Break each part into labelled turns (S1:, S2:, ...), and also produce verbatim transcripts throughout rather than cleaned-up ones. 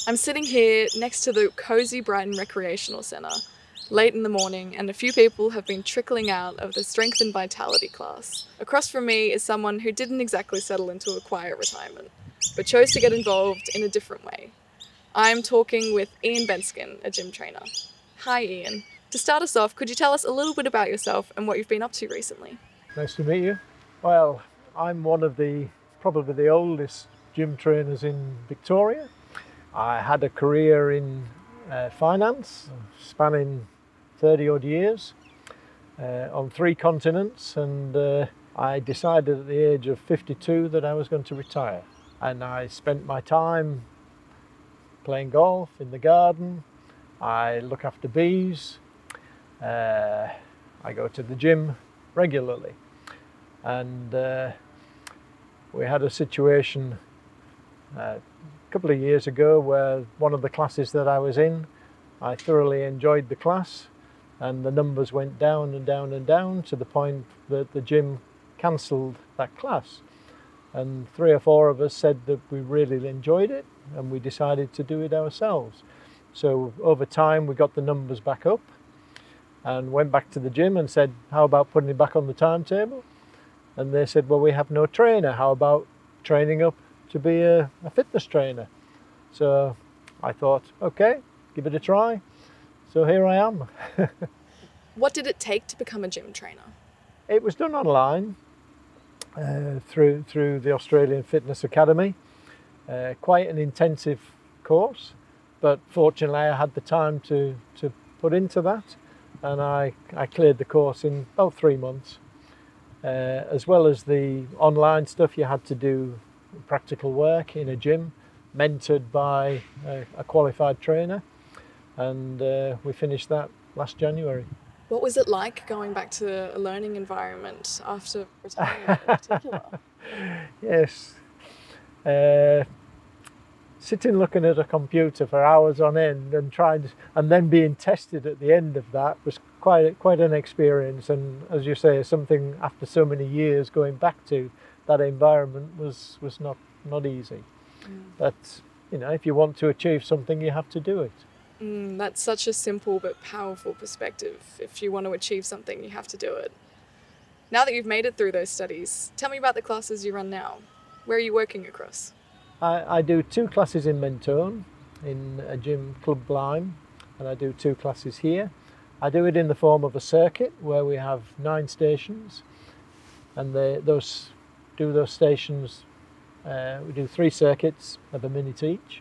S1: I'm sitting here next to the Cozy Brighton Recreational Centre, late in the morning, and a few people have been trickling out of the Strength and Vitality class. Across from me is someone who didn't exactly settle into a quiet retirement, but chose to get involved in a different way. I'm talking with Ian Benskin, a gym trainer. Hi Ian. To start us off, could you tell us a little bit about yourself and what you've been up to recently?
S2: Nice to meet you. Well, I'm one of the probably the oldest gym trainers in Victoria. I had a career in uh, finance spanning thirty odd years uh, on three continents, and uh, I decided at the age of fifty-two that I was going to retire. And I spent my time playing golf in the garden. I look after bees. Uh, I go to the gym regularly. And uh, we had a situation uh, a couple of years ago where one of the classes that I was in, I thoroughly enjoyed the class, and the numbers went down and down and down to the point that the gym cancelled that class. And three or four of us said that we really enjoyed it, and we decided to do it ourselves. So over time we got the numbers back up and went back to the gym and said, how about putting it back on the timetable? And they said, well, we have no trainer. How about training up to be a, a fitness trainer? So I thought, okay, give it a try. So here I am.
S1: What did it take to become a gym trainer?
S2: It was done online uh, through, through the Australian Fitness Academy. Uh, quite an intensive course, but fortunately I had the time to, to put into that, and I, I cleared the course in about three months. Uh, as well as the online stuff, you had to do practical work in a gym, mentored by a, a qualified trainer, and uh, we finished that last January.
S1: What was it like going back to a learning environment after retirement in particular?
S2: Yes. Uh, sitting looking at a computer for hours on end and trying to, and then being tested at the end of that was quite quite an experience. And as you say, something after so many years going back to that environment was was not not easy. Mm. But you know, if you want to achieve something, you have to do it.
S1: Mm, that's such a simple but powerful perspective. If you want to achieve something, you have to do it. Now that you've made it through those studies, tell me about the classes you run now. Where are you working across?
S2: I, I do two classes in Mentone, in a gym, Club Blime, and I do two classes here. I do it in the form of a circuit where we have nine stations, and they, those do those stations. Uh, we do three circuits of a minute each,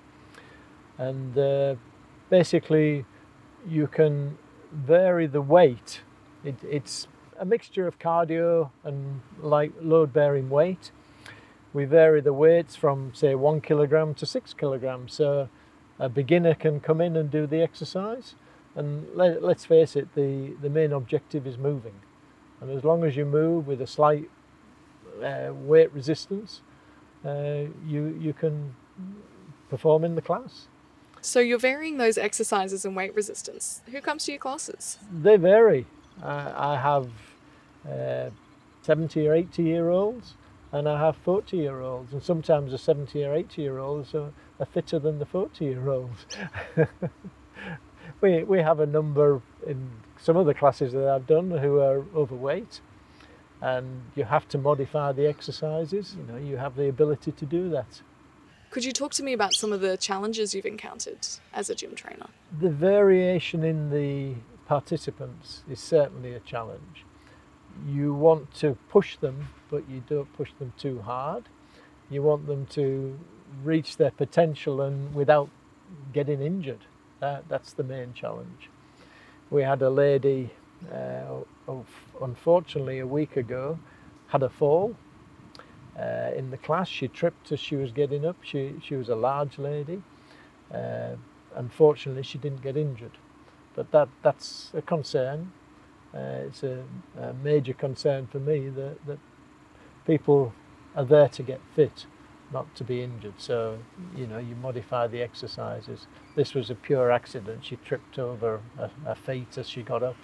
S2: and uh, basically you can vary the weight. It, it's a mixture of cardio and light load-bearing weight. We vary the weights from, say, one kilogram to six kilograms. So a beginner can come in and do the exercise. And let, let's face it, the, the main objective is moving. And as long as you move with a slight uh, weight resistance, uh, you, you can perform in the class.
S1: So you're varying those exercises and weight resistance. Who comes to your classes?
S2: They vary. Uh, I have uh, seventy or eighty year olds. And I have forty year olds, and sometimes the seventy or eighty year olds are, are fitter than the forty year olds. we, we have a number in some of the classes that I've done who are overweight, and you have to modify the exercises. You know, you have the ability to do that.
S1: Could you talk to me about some of the challenges you've encountered as a gym trainer?
S2: The variation in the participants is certainly a challenge. You want to push them, but you don't push them too hard. You want them to reach their potential and without getting injured. That, that's the main challenge. We had a lady, uh, of, unfortunately a week ago, had a fall uh, in the class. She tripped as she was getting up. She, she was a large lady. Uh, unfortunately, she didn't get injured. But that, that's a concern. Uh, it's a, a major concern for me that, that people are there to get fit, not to be injured. So, you know, you modify the exercises. This was a pure accident. She tripped over her, her feet as she got up.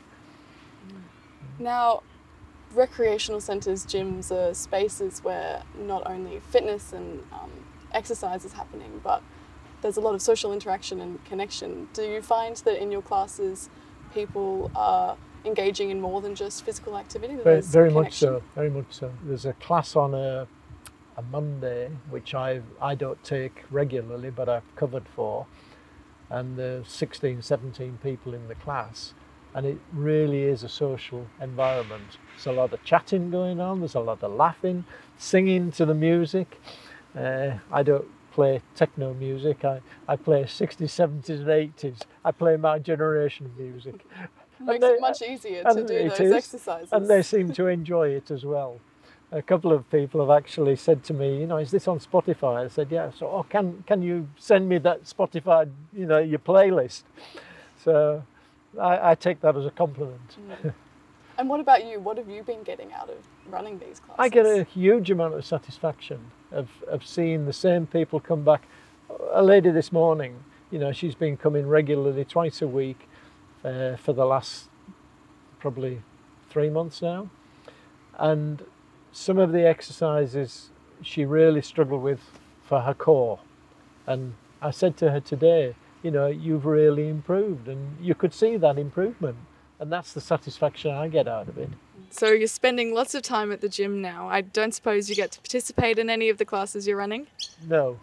S1: Now, recreational centres, gyms are spaces where not only fitness and um, exercise is happening, but there's a lot of social interaction and connection. Do you find that in your classes people are engaging in more than just physical activity?
S2: Very, very much so, very much so. There's a class on a, a Monday, which I I don't take regularly, but I've covered for, and there's sixteen, seventeen people in the class, and it really is a social environment. There's a lot of chatting going on, there's a lot of laughing, singing to the music. Uh, I don't play techno music, I, I play sixties, seventies and eighties. I play my generation music.
S1: Makes
S2: they,
S1: it much easier to do those
S2: is,
S1: exercises.
S2: And they seem to enjoy it as well. A couple of people have actually said to me, you know, is this on Spotify? I said, yeah. So, oh, can can you send me that Spotify, you know, your playlist? So I, I take that as a compliment.
S1: Mm. And what about you? What have you been getting out of running these classes?
S2: I get a huge amount of satisfaction of, of seeing the same people come back. A lady this morning, you know, she's been coming regularly twice a week uh, for the last probably three months now. And some of the exercises she really struggled with for her core. And I said to her today, you know, you've really improved, and you could see that improvement. And that's the satisfaction I get out of it.
S1: So you're spending lots of time at the gym now. I don't suppose you get to participate in any of the classes you're running?
S2: No.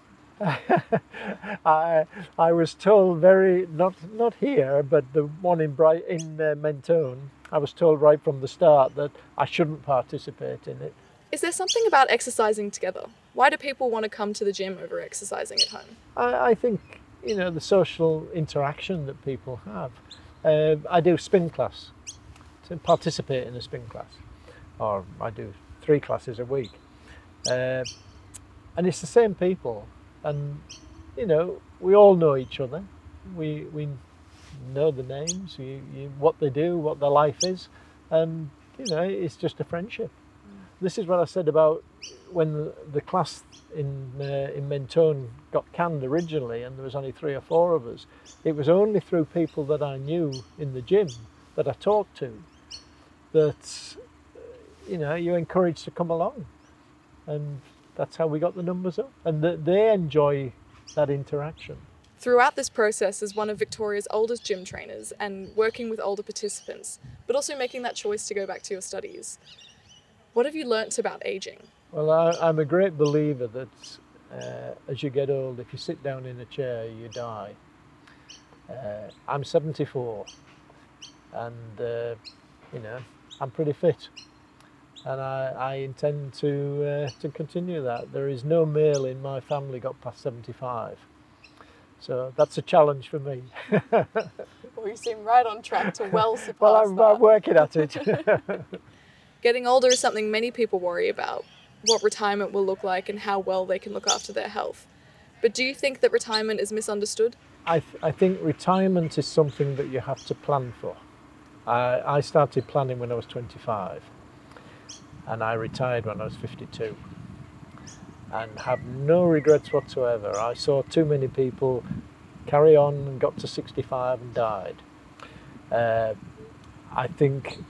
S2: I I was told very, not not here, but the one in Bright in uh, Mentone, I was told right from the start that I shouldn't participate in it.
S1: Is there something about exercising together? Why do people want to come to the gym over exercising at home?
S2: I, I think, you know, the social interaction that people have. Uh, I do spin class, to participate in a spin class, or I do three classes a week. Uh, and it's the same people, and, you know, we all know each other. We we know the names, you, you, what they do, what their life is, and, you know, it's just a friendship. Mm. This is what I said about when the, the class in uh, in Mentone got canned originally, and there was only three or four of us. It was only through people that I knew in the gym that I talked to that, you know, you're encouraged to come along, and that's how we got the numbers up, and that they enjoy that interaction.
S1: Throughout this process, as one of Victoria's oldest gym trainers and working with older participants, but also making that choice to go back to your studies, what have you learnt about aging?
S2: Well, I, I'm a great believer that uh, as you get old, if you sit down in a chair, you die. Uh, I'm seventy-four, and uh, you know, I'm pretty fit, and I, I intend to uh, to continue that. There is no male in my family got past seventy-five, so that's a challenge for me.
S1: Well, you seem right on track to well surpass
S2: well, I'm,
S1: that.
S2: I'm working at it.
S1: Getting older is something many people worry about, what retirement will look like and how well they can look after their health. But do you think that retirement is misunderstood?
S2: I, th- I think retirement is something that you have to plan for. I, I started planning when I was twenty-five, and I retired when I was fifty-two, and have no regrets whatsoever. I saw too many people carry on and got to sixty-five and died. Uh, I think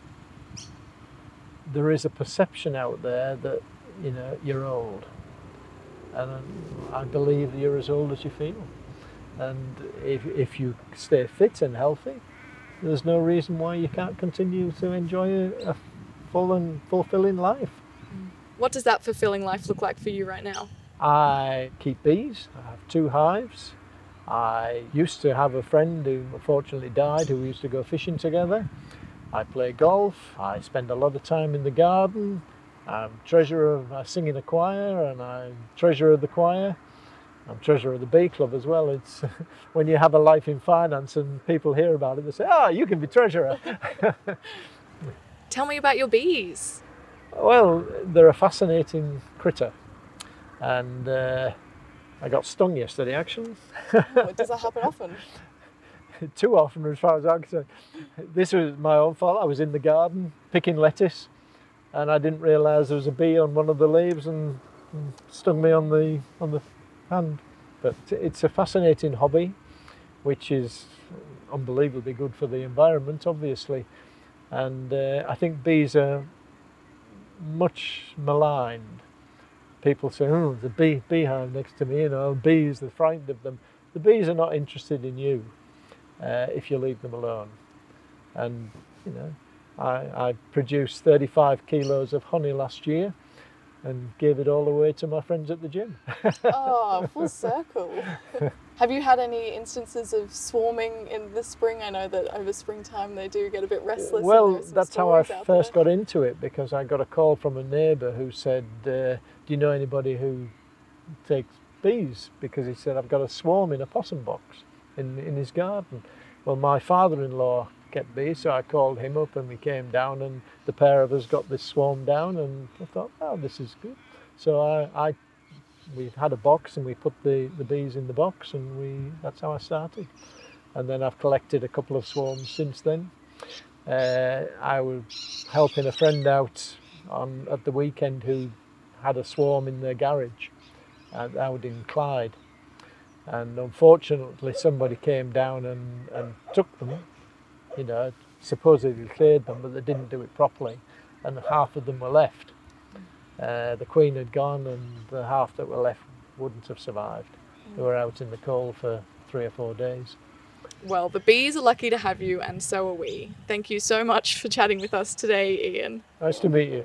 S2: there is a perception out there that, you know, you're old, and I believe you're as old as you feel. And if if you stay fit and healthy, there's no reason why you can't continue to enjoy a, a full and fulfilling life.
S1: What does that fulfilling life look like for you right now?
S2: I keep bees. I have two hives. I used to have a friend who unfortunately died, who we used to go fishing together. I play golf. I spend a lot of time in the garden. I'm treasurer of, I sing in a choir, and I'm treasurer of the choir. I'm treasurer of the bee club as well. It's when you have a life in finance and people hear about it, they say, "Ah, oh, you can be treasurer."
S1: Tell me about your bees.
S2: Well, they're a fascinating critter, and uh, I got stung yesterday actually.
S1: Oh, does that happen often?
S2: Too often, as far as I'm concerned. This was my own fault. I was in the garden picking lettuce, and I didn't realise there was a bee on one of the leaves and, and stung me on the on the hand. But it's a fascinating hobby, which is unbelievably good for the environment, obviously. And uh, I think bees are much maligned. people say, oh, there's a bee, beehive next to me, you know, bees, they're frightened of them. The bees are not interested in you uh, if you leave them alone. And, you know, I, I produced thirty-five kilos of honey last year and gave it all away to my friends at the gym.
S1: Oh, full circle. Have you had any instances of swarming in the spring? I know that over springtime they do get a bit restless.
S2: Well,
S1: and there are some
S2: that's how I
S1: stories out
S2: first
S1: there.
S2: got into it, because I got a call from a neighbour who said, uh, do you know anybody who takes bees? Because he said, I've got a swarm in a possum box in, in his garden. Well, my father-in-law kept bees, so I called him up and we came down and the pair of us got this swarm down, and I thought, oh, this is good. So I, I we had a box and we put the, the bees in the box, and we that's how I started. And then I've collected a couple of swarms since then. Uh, I was helping a friend out on at the weekend who had a swarm in their garage and out in Clyde. And unfortunately somebody came down and, and took them, you know, supposedly cleared them, but they didn't do it properly, and half of them were left. Uh, the queen had gone, and the half that were left wouldn't have survived. They were out in the cold for three or four days.
S1: Well, the bees are lucky to have you, and so are we. Thank you so much for chatting with us today, Ian.
S2: Nice to meet you.